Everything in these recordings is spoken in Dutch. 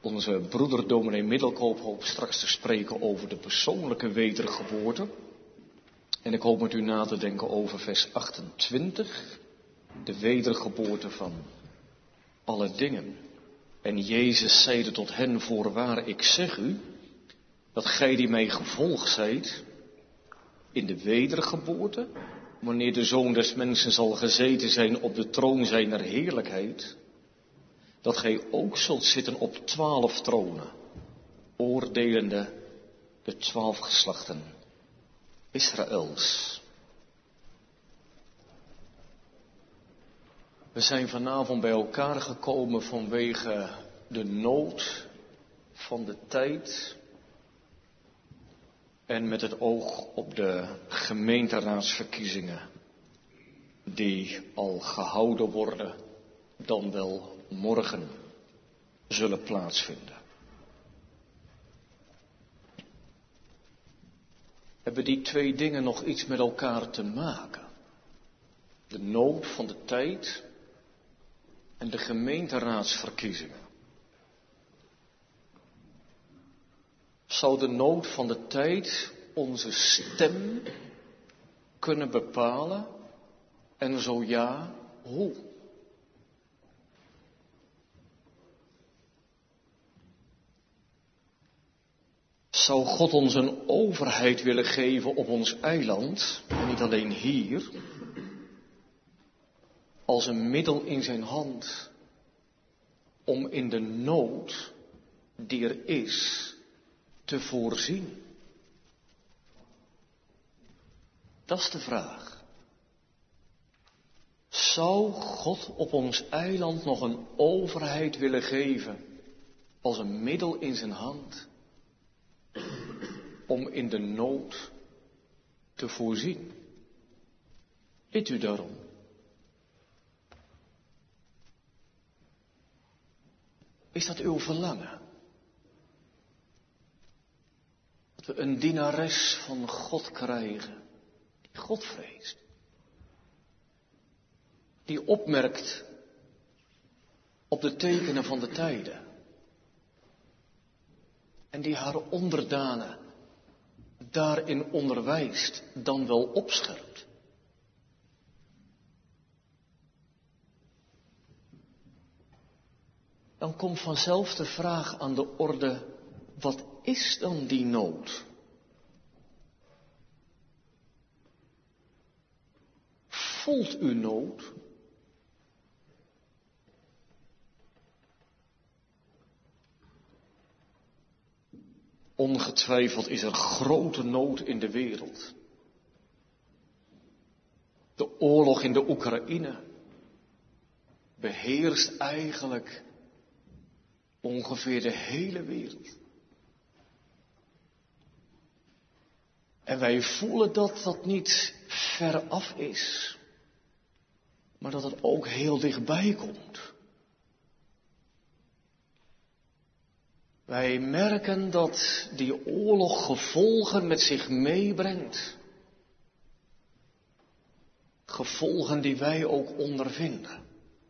onze broeder dominee Middelkoop hoopt straks te spreken over de persoonlijke wedergeboorte. En ik hoop met u na te denken over vers 28, de wedergeboorte van alle dingen. En Jezus zeide tot hen: voorwaar, ik zeg u, dat gij die mij gevolgd zijt, in de wedergeboorte, wanneer de Zoon des Mensen zal gezeten zijn op de troon zijner heerlijkheid, dat gij ook zult zitten op 12 tronen, oordelende de 12 geslachten Israëls. We zijn vanavond bij elkaar gekomen vanwege de nood van de tijd en met het oog op de gemeenteraadsverkiezingen die al gehouden worden, dan wel morgen zullen plaatsvinden. Hebben die twee dingen nog iets met elkaar te maken? De nood van de tijd en de gemeenteraadsverkiezingen. Zou de nood van de tijd onze stem kunnen bepalen? En zo ja, hoe? Zou God ons een overheid willen geven op ons eiland, en niet alleen hier, als een middel in zijn hand om in de nood die er is te voorzien? Dat is de vraag. Zou God op ons eiland nog een overheid willen geven als een middel in zijn hand om in de nood te voorzien? Bidt u daarom. Is dat uw verlangen? Dat we een dienares van God krijgen, die God vreest. Die opmerkt op de tekenen van de tijden. En die haar onderdanen daarin onderwijst, dan wel opscherpt. Dan komt vanzelf de vraag aan de orde: wat is dan die nood? Voelt u nood? Ongetwijfeld is er grote nood in de wereld. De oorlog in de Oekraïne beheerst eigenlijk ongeveer de hele wereld. En wij voelen dat dat niet ver af is, maar dat het ook heel dichtbij komt. Wij merken dat die oorlog gevolgen met zich meebrengt. Gevolgen die wij ook ondervinden.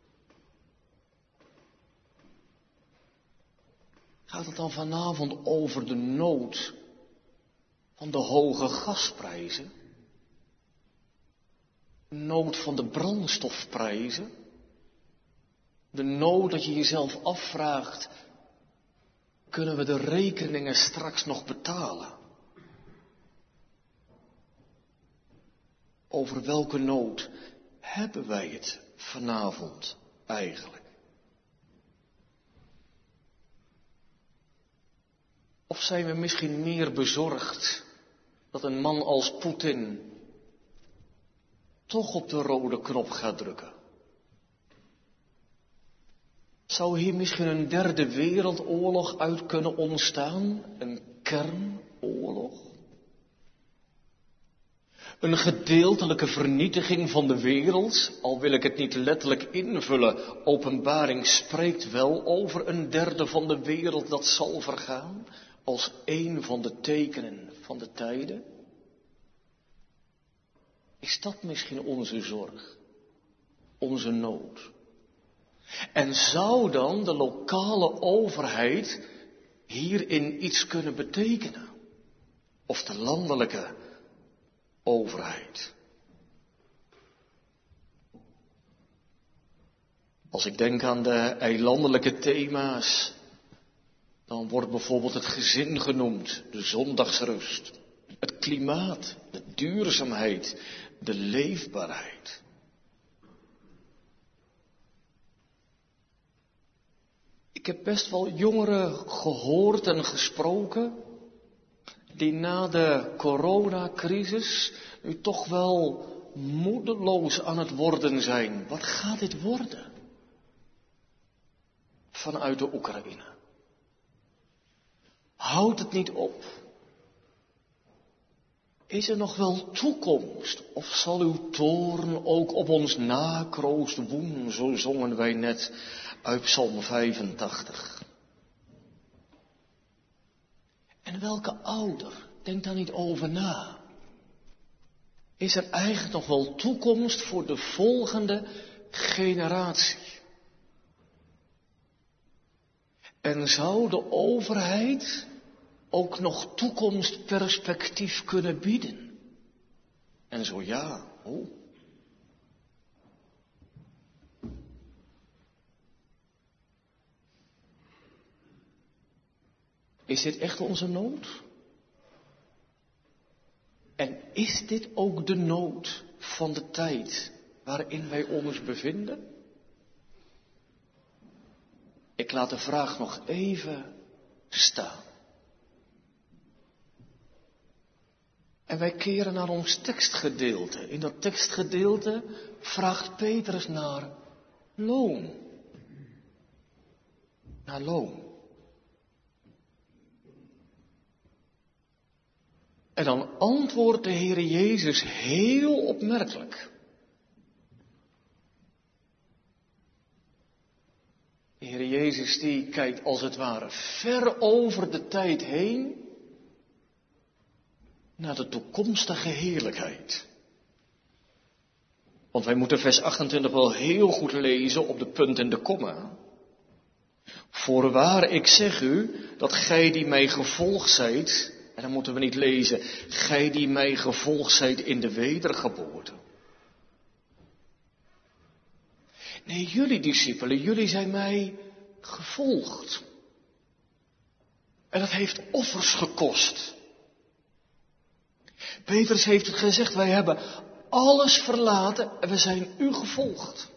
Gaat het dan vanavond over de nood van de hoge gasprijzen? De nood van de brandstofprijzen? De nood dat je jezelf afvraagt: kunnen we de rekeningen straks nog betalen? Over welke nood hebben wij het vanavond eigenlijk? Of zijn we misschien meer bezorgd dat een man als Poetin toch op de rode knop gaat drukken? Zou hier misschien een derde wereldoorlog uit kunnen ontstaan? Een kernoorlog? Een gedeeltelijke vernietiging van de wereld? Al wil ik het niet letterlijk invullen, Openbaring spreekt wel over een derde van de wereld dat zal vergaan, als een van de tekenen van de tijden. Is dat misschien onze zorg, onze nood? En zou dan de lokale overheid hierin iets kunnen betekenen? Of de landelijke overheid? Als ik denk aan de eilandelijke thema's, dan wordt bijvoorbeeld het gezin genoemd, de zondagsrust, het klimaat, de duurzaamheid, de leefbaarheid. Ik heb best wel jongeren gehoord en gesproken die na de coronacrisis nu toch wel moedeloos aan het worden zijn. Wat gaat dit worden? Vanuit de Oekraïne. Houdt het niet op? Is er nog wel toekomst? Of zal uw toorn ook op ons nakroost woen? Zo zongen wij net uit Psalm 85. En welke ouder denkt daar niet over na? Is er eigenlijk nog wel toekomst voor de volgende generatie? En zou de overheid ook nog toekomstperspectief kunnen bieden? En zo ja, hoe? Is dit echt onze nood? En is dit ook de nood van de tijd waarin wij ons bevinden? Ik laat de vraag nog even staan. En wij keren naar ons tekstgedeelte. In dat tekstgedeelte vraagt Petrus naar loon. Naar loon. En dan antwoordt de Heer Jezus heel opmerkelijk. De Heer Jezus die kijkt als het ware ver over de tijd heen naar de toekomstige heerlijkheid. Want wij moeten vers 28 wel heel goed lezen op de punt en de komma. Voorwaar, ik zeg u, dat gij die mij gevolgd zijt, en dan moeten we niet lezen, gij die mij gevolgd zijt in de wedergeboorte. Nee, jullie discipelen, jullie zijn mij gevolgd. En dat heeft offers gekost. Petrus heeft het gezegd, wij hebben alles verlaten en we zijn u gevolgd.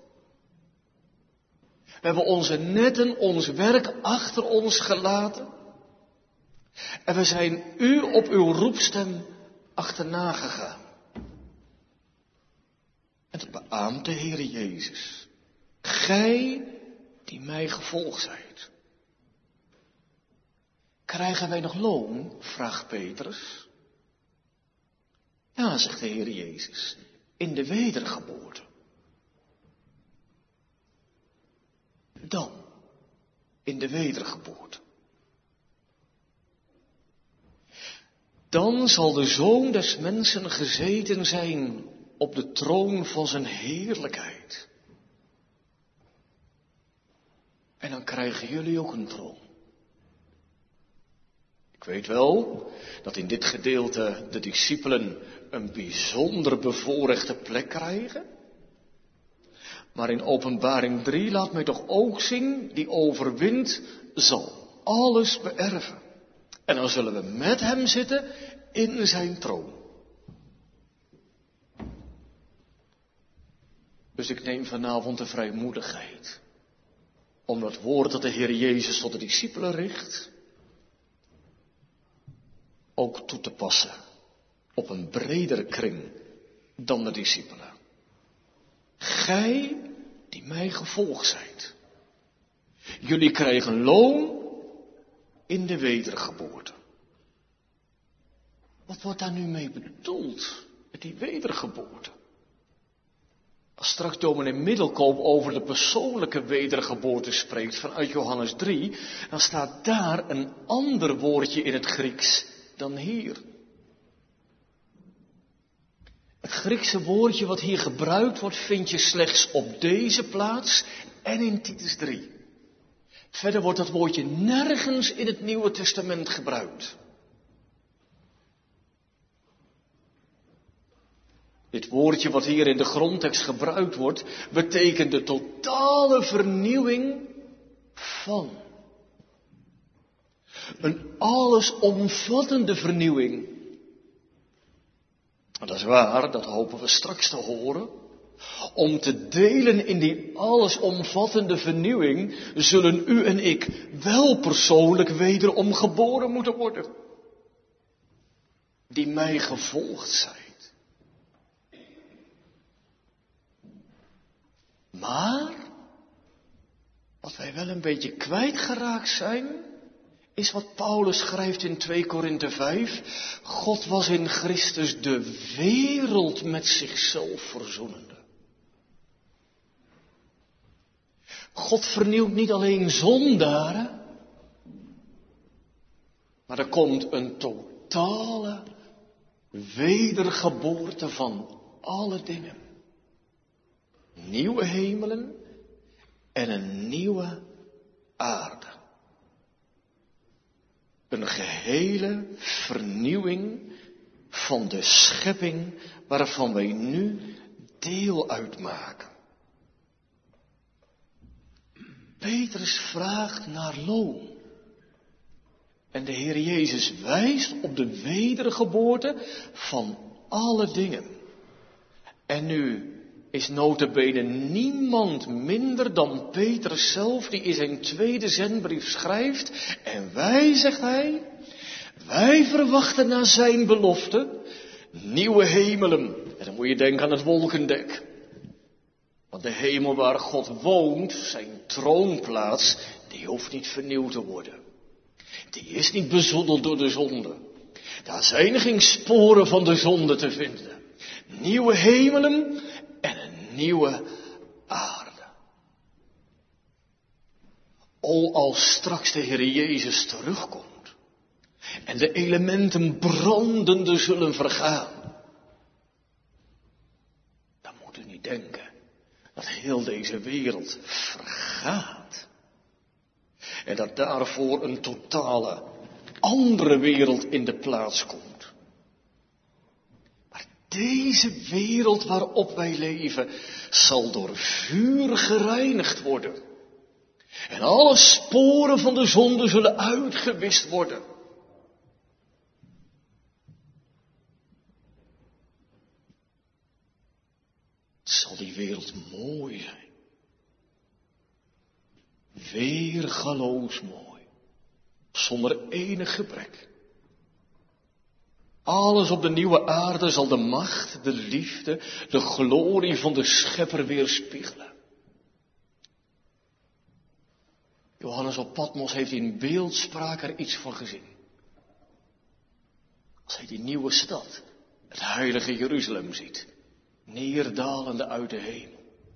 We hebben onze netten, ons werk achter ons gelaten. En we zijn u op uw roepstem achterna gegaan. En dat beaamt de Heer Jezus. Gij die mij gevolgd zijt. Krijgen wij nog loon? Vraagt Petrus. Ja, zegt de Heer Jezus. In de wedergeboorte. Dan. In de wedergeboorte. Dan zal de Zoon des Mensen gezeten zijn op de troon van zijn heerlijkheid. En dan krijgen jullie ook een troon. Ik weet wel dat in dit gedeelte de discipelen een bijzonder bevoorrechte plek krijgen. Maar in Openbaring 3 laat mij toch ook zien, die overwint zal alles beërven. En dan zullen we met hem zitten in zijn troon. Dus ik neem vanavond de vrijmoedigheid om dat woord dat de Heer Jezus tot de discipelen richt, ook toe te passen op een bredere kring dan de discipelen. Gij die mij gevolgd zijt. Jullie krijgen loon in de wedergeboorte. Wat wordt daar nu mee bedoeld met die wedergeboorte? Als straks dominee Middelkoop over de persoonlijke wedergeboorte spreekt vanuit Johannes 3, dan staat daar een ander woordje in het Grieks dan hier. Het Griekse woordje wat hier gebruikt wordt, vind je slechts op deze plaats en in Titus 3. Verder wordt dat woordje nergens in het Nieuwe Testament gebruikt. Dit woordje wat hier in de grondtekst gebruikt wordt, betekent de totale vernieuwing van. Een allesomvattende vernieuwing. En dat is waar, dat hopen we straks te horen. Om te delen in die allesomvattende vernieuwing zullen u en ik wel persoonlijk wederom geboren moeten worden. Die mij gevolgd zijn. Maar, wat wij wel een beetje kwijtgeraakt zijn, is wat Paulus schrijft in 2 Korinthe 5. God was in Christus de wereld met zichzelf verzoenende. God vernieuwt niet alleen zondaren, maar er komt een totale wedergeboorte van alle dingen. Nieuwe hemelen en een nieuwe aarde. Een gehele vernieuwing van de schepping waarvan wij nu deel uitmaken. Petrus vraagt naar loon. En de Heer Jezus wijst op de wedergeboorte van alle dingen. En nu is nota bene niemand minder dan Petrus zelf die in zijn tweede zendbrief schrijft. En wij, zegt hij, wij verwachten naar zijn belofte nieuwe hemelen. En dan moet je denken aan het wolkendek. Want de hemel waar God woont, zijn troonplaats, die hoeft niet vernieuwd te worden. Die is niet bezoedeld door de zonde. Daar zijn geen sporen van de zonde te vinden. Nieuwe hemelen en een nieuwe aarde. O, als straks de Heer Jezus terugkomt en de elementen brandende zullen vergaan, dan moet u niet denken dat heel deze wereld vergaat. En dat daarvoor een totale andere wereld in de plaats komt. Maar deze wereld waarop wij leven zal door vuur gereinigd worden. En alle sporen van de zonde zullen uitgewist worden. Zal die wereld mooi zijn. Weergaloos mooi. Zonder enig gebrek. Alles op de nieuwe aarde zal de macht, de liefde, de glorie van de Schepper weerspiegelen. Johannes op Patmos heeft in beeldspraak er iets van gezien. Als hij die nieuwe stad, het heilige Jeruzalem ziet, neerdalende uit de hemel.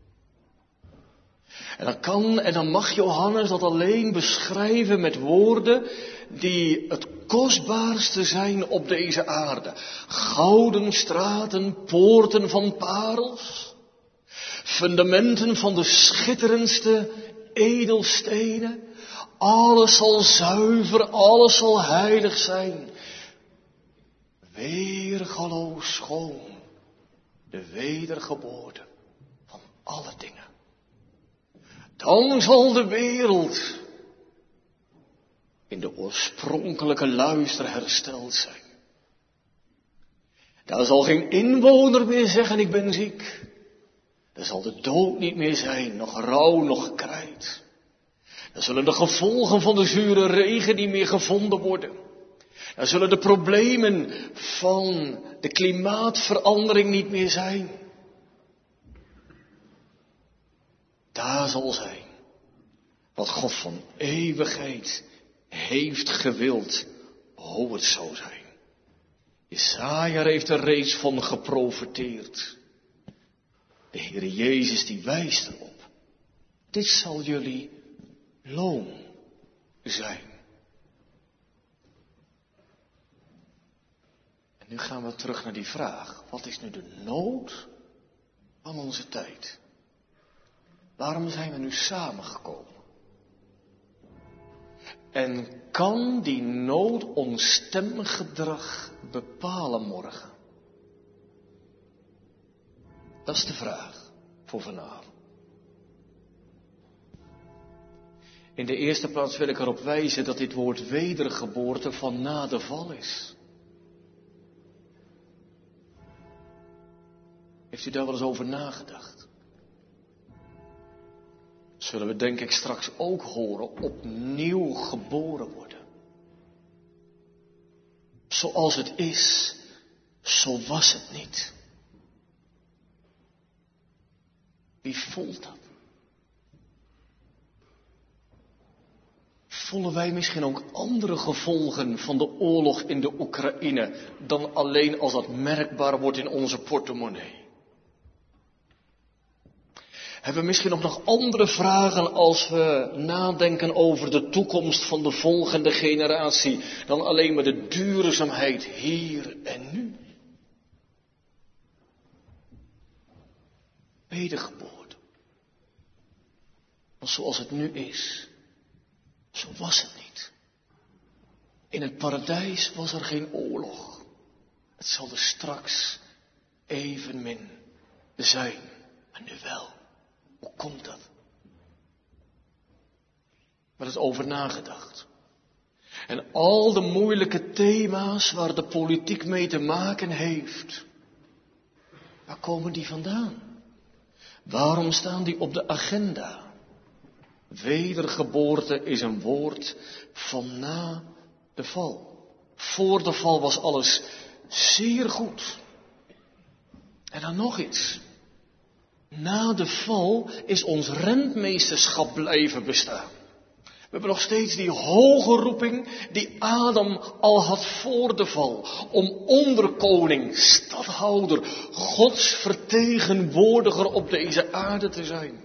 En dan kan en dan mag Johannes dat alleen beschrijven met woorden die het kostbaarste zijn op deze aarde. Gouden straten, poorten van parels, fundamenten van de schitterendste edelstenen. Alles zal zuiver, alles zal heilig zijn. Weergaloos schoon, de wedergeboorte van alle dingen. Dan zal de wereld in de oorspronkelijke luister hersteld zijn. Daar zal geen inwoner meer zeggen, ik ben ziek. Er zal de dood niet meer zijn, nog rouw, nog krijt. Dan zullen de gevolgen van de zure regen niet meer gevonden worden. Dan zullen de problemen van de klimaatverandering niet meer zijn. Daar zal zijn wat God van eeuwigheid heeft gewild, hoe het zou zijn. Jesaja heeft er reeds van geprofeteerd. De Heer Jezus die wijst erop. Dit zal jullie loon zijn. En nu gaan we terug naar die vraag. Wat is nu de nood van onze tijd? Waarom zijn we nu samengekomen? En kan die nood ons stemgedrag bepalen morgen? Dat is de vraag voor vanavond. In de eerste plaats wil ik erop wijzen dat dit woord wedergeboorte van na de val is. Heeft u daar wel eens over nagedacht? Zullen we denk ik straks ook horen, opnieuw geboren worden. Zoals het is, zo was het niet. Wie voelt dat? Voelen wij misschien ook andere gevolgen van de oorlog in de Oekraïne dan alleen als dat merkbaar wordt in onze portemonnee? Hebben we misschien ook nog andere vragen als we nadenken over de toekomst van de volgende generatie dan alleen maar de duurzaamheid hier en nu? Wedergeboorte. Want zoals het nu is, zo was het niet. In het paradijs was er geen oorlog. Het zal er straks evenmin zijn. Maar nu wel. Hoe komt dat? Er is over nagedacht. En al de moeilijke thema's waar de politiek mee te maken heeft. Waar komen die vandaan? Waarom staan die op de agenda? Wedergeboorte is een woord van na de val. Voor de val was alles zeer goed. En dan nog iets. Na de val is ons rentmeesterschap blijven bestaan. We hebben nog steeds die hoge roeping die Adam al had voor de val. Om onderkoning, stadhouder, Gods vertegenwoordiger op deze aarde te zijn.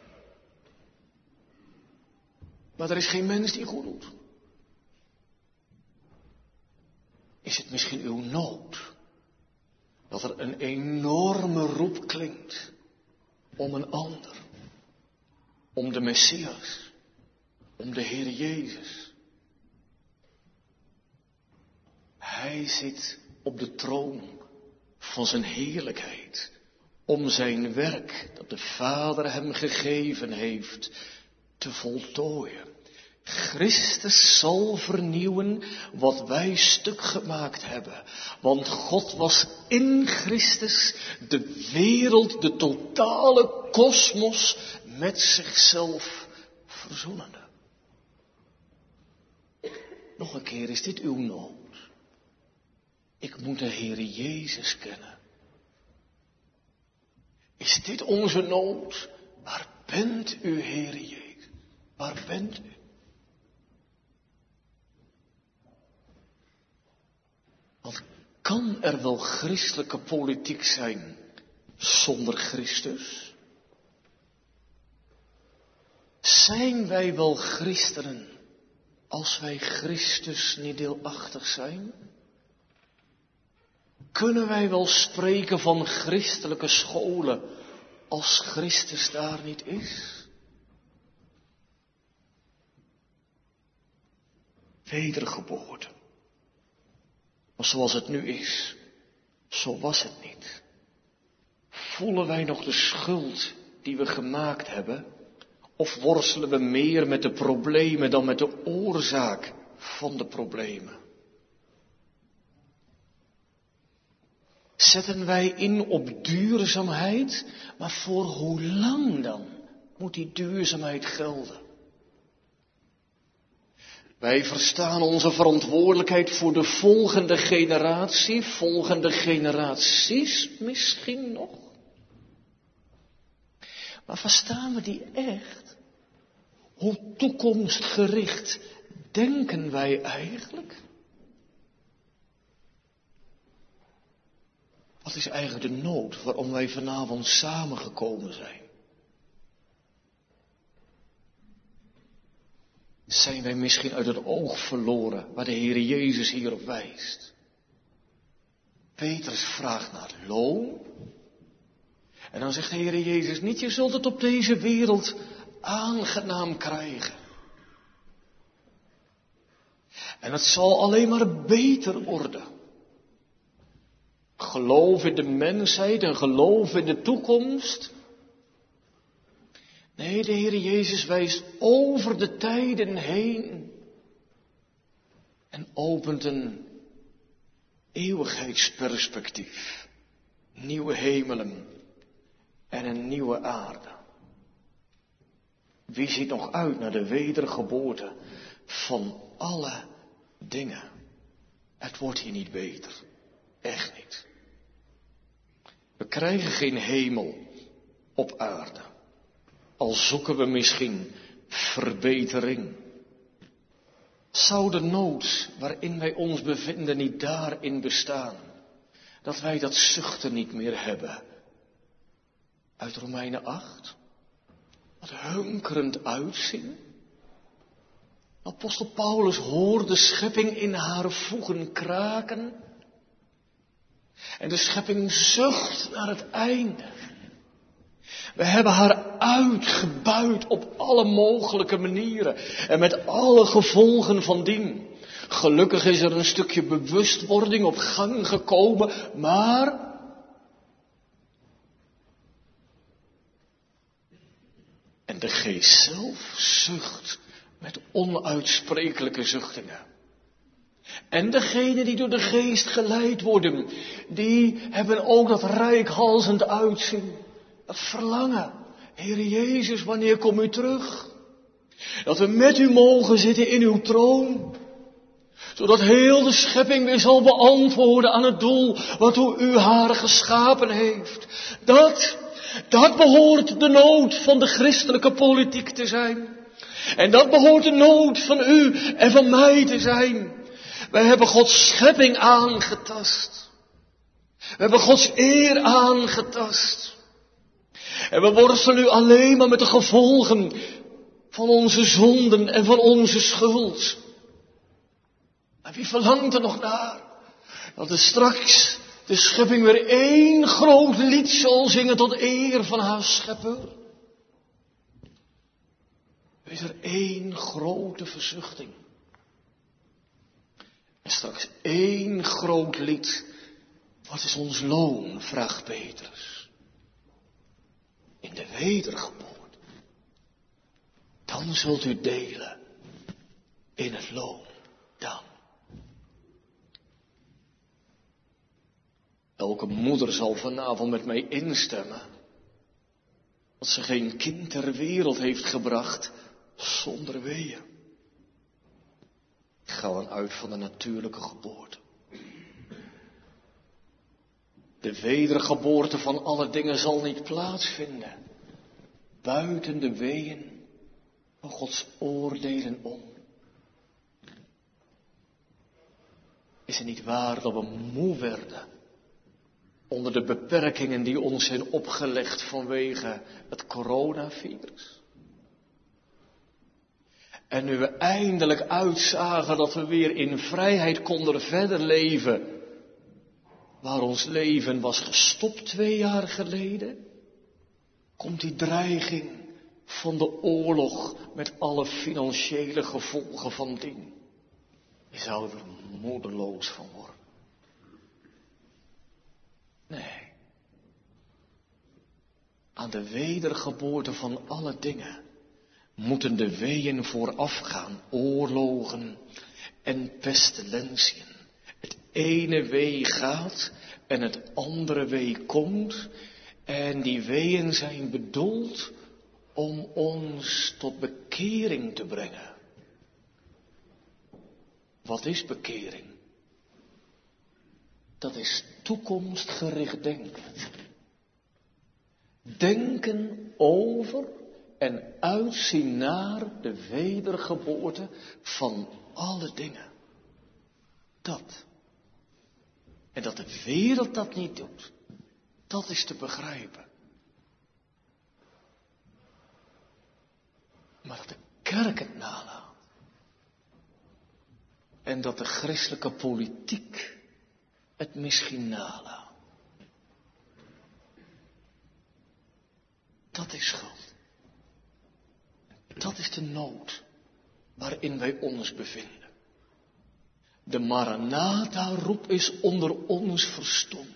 Maar er is geen mens die goed doet. Is het misschien uw nood dat er een enorme roep klinkt om een ander, om de Messias, om de Heer Jezus? Hij zit op de troon van zijn heerlijkheid, om zijn werk dat de Vader hem gegeven heeft te voltooien. Christus zal vernieuwen wat wij stuk gemaakt hebben. Want God was in Christus de wereld, de totale kosmos met zichzelf verzoenende. Nog een keer, is dit uw nood? Ik moet de Heer Jezus kennen. Is dit onze nood? Waar bent u, Heer Jezus? Waar bent u? Want kan er wel christelijke politiek zijn zonder Christus? Zijn wij wel christenen als wij Christus niet deelachtig zijn? Kunnen wij wel spreken van christelijke scholen als Christus daar niet is? Wedergeboorte. Maar zoals het nu is, zo was het niet. Voelen wij nog de schuld die we gemaakt hebben? Of worstelen we meer met de problemen dan met de oorzaak van de problemen? Zetten wij in op duurzaamheid, maar voor hoe lang dan moet die duurzaamheid gelden? Wij verstaan onze verantwoordelijkheid voor de volgende generatie, volgende generaties misschien nog. Maar verstaan we die echt? Hoe toekomstgericht denken wij eigenlijk? Wat is eigenlijk de nood waarom wij vanavond samengekomen zijn? Zijn wij misschien uit het oog verloren waar de Heer Jezus hier op wijst? Petrus vraagt naar loon. En dan zegt de Heer Jezus niet, je zult het op deze wereld aangenaam krijgen. En het zal alleen maar beter worden. Geloof in de mensheid en geloof in de toekomst. Nee, de Heer Jezus wijst over de tijden heen. En opent een eeuwigheidsperspectief. Nieuwe hemelen en een nieuwe aarde. Wie ziet nog uit naar de wedergeboorte van alle dingen? Het wordt hier niet beter. Echt niet. We krijgen geen hemel op aarde. Al zoeken we misschien verbetering. Zou de nood waarin wij ons bevinden niet daarin bestaan? Dat wij dat zuchten niet meer hebben. Uit Romeinen 8. Wat hunkerend uitzien. Apostel Paulus hoort de schepping in haar voegen kraken. En de schepping zucht naar het einde. We hebben haar uitgebuit op alle mogelijke manieren. En met alle gevolgen van dien. Gelukkig is er een stukje bewustwording op gang gekomen. Maar en de geest zelf zucht met onuitsprekelijke zuchtingen. En degenen die door de geest geleid worden, die hebben ook dat reikhalzend uitzien. Dat verlangen. Heere Jezus, wanneer kom u terug? Dat we met u mogen zitten in uw troon. Zodat heel de schepping weer zal beantwoorden aan het doel waartoe u haar geschapen heeft. Dat behoort de nood van de christelijke politiek te zijn. En dat behoort de nood van u en van mij te zijn. Wij hebben Gods schepping aangetast. We hebben Gods eer aangetast. En we worstelen nu alleen maar met de gevolgen van onze zonden en van onze schuld. Maar wie verlangt er nog naar? Dat er straks de schepping weer één groot lied zal zingen tot eer van haar schepper. Er is er één grote verzuchting. En straks één groot lied. Wat is ons loon, vraagt Petrus. In de wedergeboorte. Dan zult u delen in het loon. Dan. Elke moeder zal vanavond met mij instemmen. Dat ze geen kind ter wereld heeft gebracht zonder weeën. Ik ga dan uit van de natuurlijke geboorte. De wedergeboorte van alle dingen zal niet plaatsvinden. Buiten de weeën van Gods oordelen om. Is het niet waar dat we moe werden onder de beperkingen die ons zijn opgelegd vanwege het coronavirus? En nu we eindelijk uitzagen dat we weer in vrijheid konden verder leven, waar ons leven was gestopt 2 jaar geleden, komt die dreiging van de oorlog met alle financiële gevolgen van dien. Je zou er moedeloos van worden. Nee. Aan de wedergeboorte van alle dingen moeten de weeën voorafgaan, oorlogen en pestilentiën. Het ene wee gaat en het andere wee komt. En die weeën zijn bedoeld om ons tot bekering te brengen. Wat is bekering? Dat is toekomstgericht denken. Denken over en uitzien naar de wedergeboorte van alle dingen. Dat. En dat de wereld dat niet doet, dat is te begrijpen. Maar dat de kerk het nalaat. En dat de christelijke politiek het misschien nalaat. Dat is schuld. Dat is de nood waarin wij ons bevinden. De Maranatha-roep is onder ons verstomd.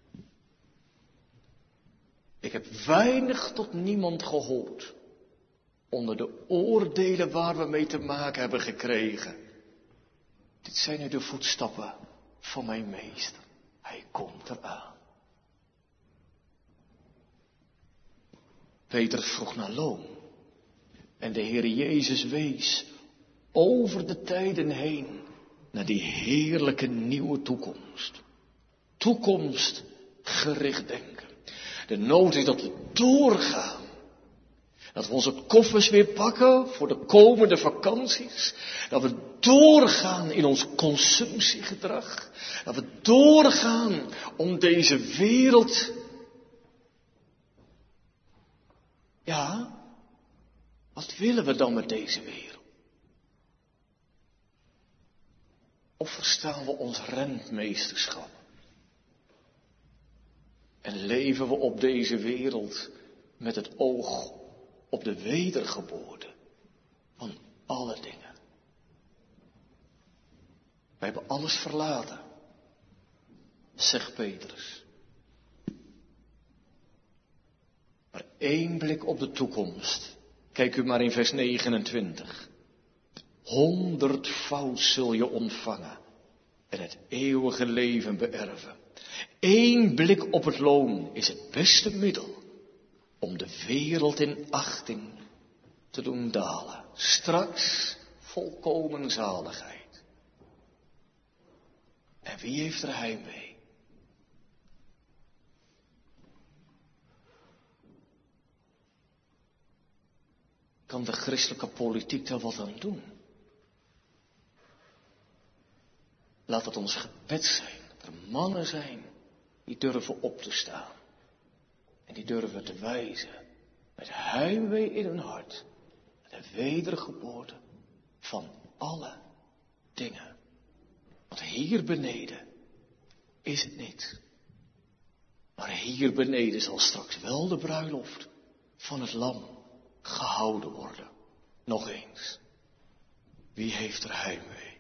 Ik heb weinig tot niemand gehoord onder de oordelen waar we mee te maken hebben gekregen. Dit zijn nu de voetstappen van mijn meester. Hij komt eraan. Petrus vroeg naar loon. En de Heer Jezus wees over de tijden heen naar die heerlijke nieuwe toekomst. Toekomstgericht denken. De nood is dat we doorgaan. Dat we onze koffers weer pakken voor de komende vakanties. Dat we doorgaan in ons consumptiegedrag. Dat we doorgaan om deze wereld. Ja, wat willen we dan met deze wereld? Of verstaan we ons rentmeesterschap? En leven we op deze wereld met het oog op de wedergeboorte van alle dingen. We hebben alles verlaten, zegt Petrus. Maar één blik op de toekomst. Kijk u maar in vers 29. 100-fout zul je ontvangen en het eeuwige leven beërven. Eén blik op het loon is het beste middel om de wereld in achting te doen dalen. Straks volkomen zaligheid. En wie heeft er heimwee? Kan de christelijke politiek daar wat aan doen? Laat het ons gebed zijn dat er mannen zijn die durven op te staan. En die durven te wijzen met heimwee in hun hart. De wedergeboorte van alle dingen. Want hier beneden is het niet. Maar hier beneden zal straks wel de bruiloft van het lam gehouden worden. Nog eens. Wie heeft er heimwee?